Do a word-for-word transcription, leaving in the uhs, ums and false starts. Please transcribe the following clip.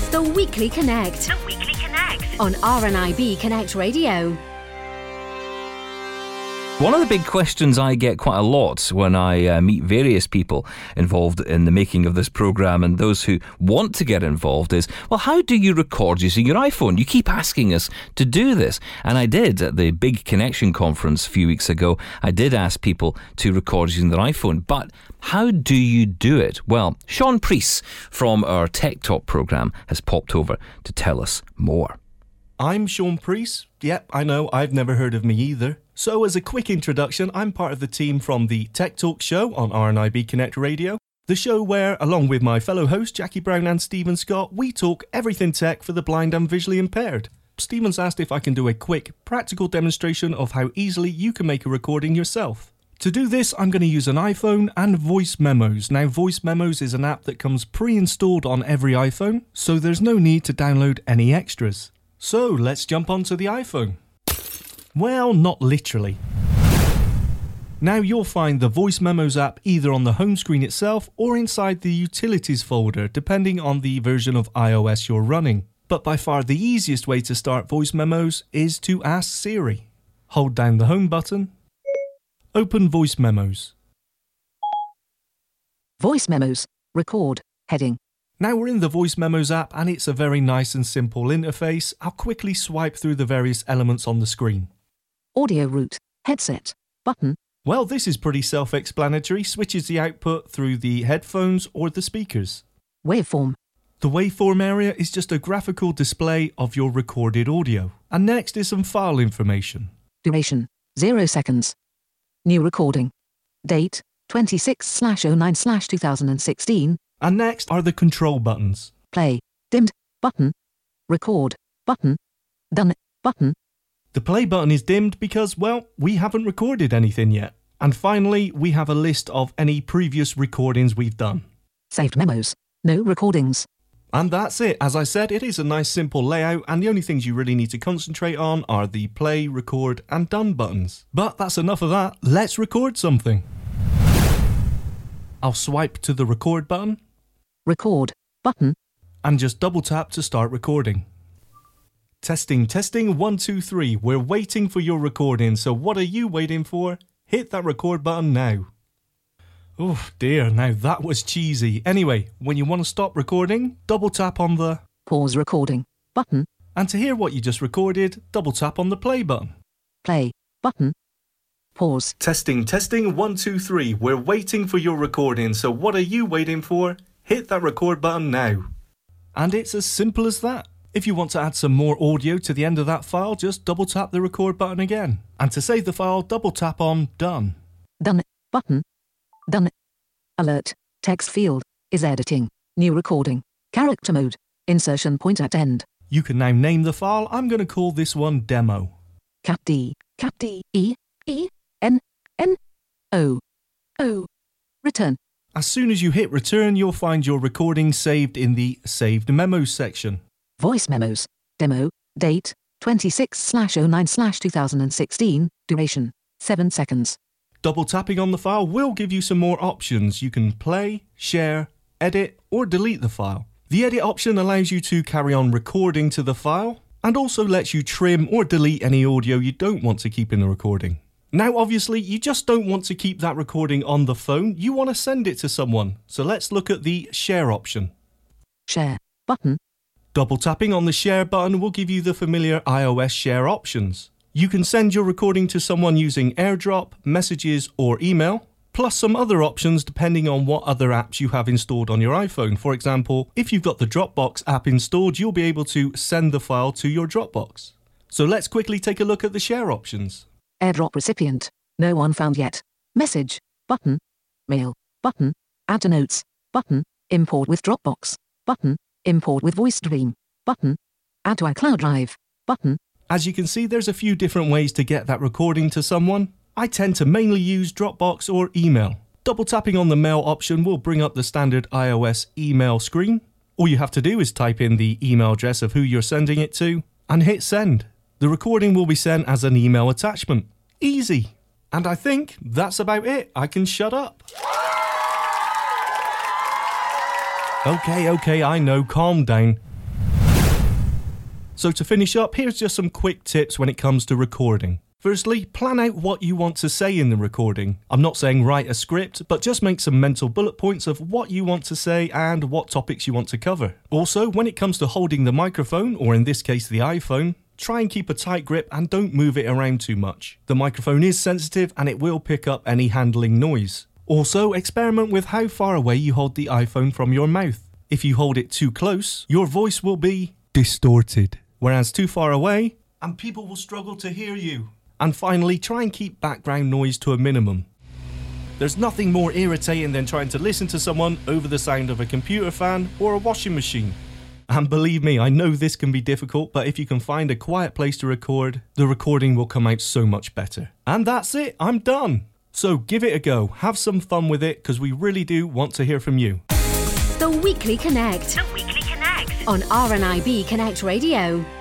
The Weekly Connect. The Weekly Connect. On R N I B Connect Radio. One of the big questions I get quite a lot when I uh, meet various people involved in the making of this programme and those who want to get involved is, well, how do you record using your iPhone? You keep asking us to do this. And I did at the Big Connection conference a few weeks ago. I did ask people to record using their iPhone. But how do you do it? Well, Sean Priest from our Tech Talk programme has popped over to tell us more. I'm Sean Priest. Yep, I know, I've never heard of me either. So as a quick introduction, I'm part of the team from the Tech Talk show on R N I B Connect Radio. The show where, along with my fellow hosts Jackie Brown and Stephen Scott, we talk everything tech for the blind and visually impaired. Stephen's asked if I can do a quick, practical demonstration of how easily you can make a recording yourself. To do this, I'm going to use an iPhone and Voice Memos. Now, Voice Memos is an app that comes pre-installed on every iPhone, so there's no need to download any extras. So, let's jump onto the iPhone. Well, not literally. Now you'll find the Voice Memos app either on the home screen itself or inside the Utilities folder, depending on the version of iOS you're running. But by far the easiest way to start Voice Memos is to ask Siri. Hold down the home button. Open Voice Memos. Voice Memos. Record. Heading. Now we're in the Voice Memos app and it's a very nice and simple interface. I'll quickly swipe through the various elements on the screen. Audio route. Headset. Button. Well, this is pretty self-explanatory. Switches the output through the headphones or the speakers. Waveform. The waveform area is just a graphical display of your recorded audio. And next is some file information. Duration. Zero seconds. New recording. Date. twenty-six slash oh nine slash two thousand sixteen. And next are the control buttons. Play. Dimmed. Button. Record. Button. Done. Button. The play button is dimmed because, well, we haven't recorded anything yet. And finally, we have a list of any previous recordings we've done. Saved memos. No recordings. And that's it. As I said, it is a nice simple layout and the only things you really need to concentrate on are the play, record and done buttons. But that's enough of that. Let's record something. I'll swipe to the record button. Record. Button. And just double tap to start recording. Testing, testing, one, two, three. We're waiting for your recording, so what are you waiting for? Hit that record button now. Oh dear, now that was cheesy. Anyway, when you want to stop recording, double tap on the pause recording button. And to hear what you just recorded, double tap on the play button. Play button. Pause. Testing, testing, one, two, three. We're waiting for your recording, so what are you waiting for? Hit that record button now. And it's as simple as that. If you want to add some more audio to the end of that file, just double tap the record button again. And to save the file, double tap on Done. Done button. Done. Alert. Text field is editing. New recording. Character mode. Insertion point at end. You can now name the file. I'm going to call this one Demo. Cap D. Cap D. E. E. N. N. O. O. Return. As soon as you hit return, you'll find your recording saved in the Saved Memos section. Voice Memos. Demo. Date. twenty-six slash oh nine slash two thousand sixteen. Duration. seven seconds. Double tapping on the file will give you some more options. You can play, share, edit, or delete the file. The edit option allows you to carry on recording to the file and also lets you trim or delete any audio you don't want to keep in the recording. Now, obviously, you just don't want to keep that recording on the phone. You want to send it to someone. So let's look at the share option. Share button. Double tapping on the share button will give you the familiar iOS share options. You can send your recording to someone using AirDrop, messages, or email, plus some other options depending on what other apps you have installed on your iPhone. For example, if you've got the Dropbox app installed, you'll be able to send the file to your Dropbox. So let's quickly take a look at the share options. AirDrop recipient. No one found yet. Message. Button. Mail. Button. Add to notes. Button. Import with Dropbox. Button. Import with VoiceDream. Button. Add to iCloud Drive. Button. As you can see, there's a few different ways to get that recording to someone. I tend to mainly use Dropbox or email. Double tapping on the mail option will bring up the standard iOS email screen. All you have to do is type in the email address of who you're sending it to and hit send. The recording will be sent as an email attachment. Easy. And I think that's about it. I can shut up. Okay, okay, I know, calm down. So to finish up, here's just some quick tips when it comes to recording. Firstly, plan out what you want to say in the recording. I'm not saying write a script, but just make some mental bullet points of what you want to say and what topics you want to cover. Also, when it comes to holding the microphone, or in this case the iPhone, try and keep a tight grip and don't move it around too much. The microphone is sensitive and it will pick up any handling noise. Also, experiment with how far away you hold the iPhone from your mouth. If you hold it too close, your voice will be distorted, whereas too far away, and people will struggle to hear you. And finally, try and keep background noise to a minimum. There's nothing more irritating than trying to listen to someone over the sound of a computer fan or a washing machine. And believe me, I know this can be difficult, but if you can find a quiet place to record, the recording will come out so much better. And that's it, I'm done. So give it a go, have some fun with it, because we really do want to hear from you. The Weekly Connect. The Weekly Connect. On R N I B Connect Radio.